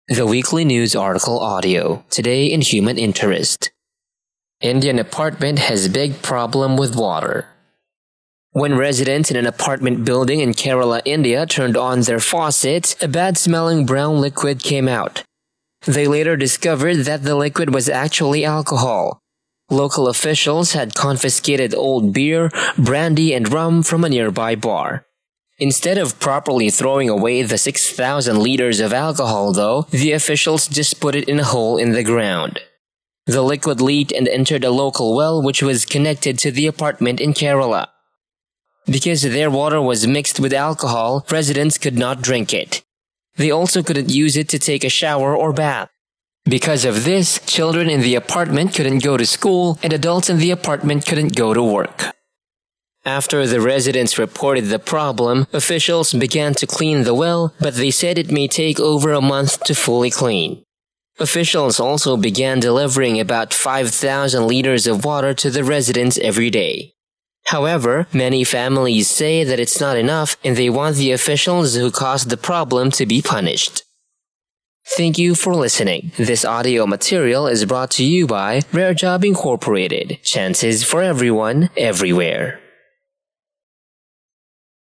The Weekly News Article Audio, today in Human Interest. Indian apartment has big problem with water. When residents in an apartment building in Kerala, India turned on their faucet, a bad-smelling brown liquid came out. They later discovered that the liquid was actually alcohol. Local officials had confiscated old beer, brandy, and rum from a nearby bar. Instead of properly throwing away the 6,000 liters of alcohol, though, the officials just put it in a hole in the ground. The liquid leaked and entered a local well which was connected to the apartment in Kerala. Because their water was mixed with alcohol, residents could not drink it. They also couldn't use it to take a shower or bath. Because of this, children in the apartment couldn't go to school and adults in the apartment couldn't go to work. After the residents reported the problem, officials began to clean the well, but they said it may take over a month to fully clean. Officials also began delivering about 5,000 liters of water to the residents every day. However, many families say that it's not enough and they want the officials who caused the problem to be punished. Thank you for listening. This audio material is brought to you by Rare Job Incorporated. Chances for everyone, everywhere.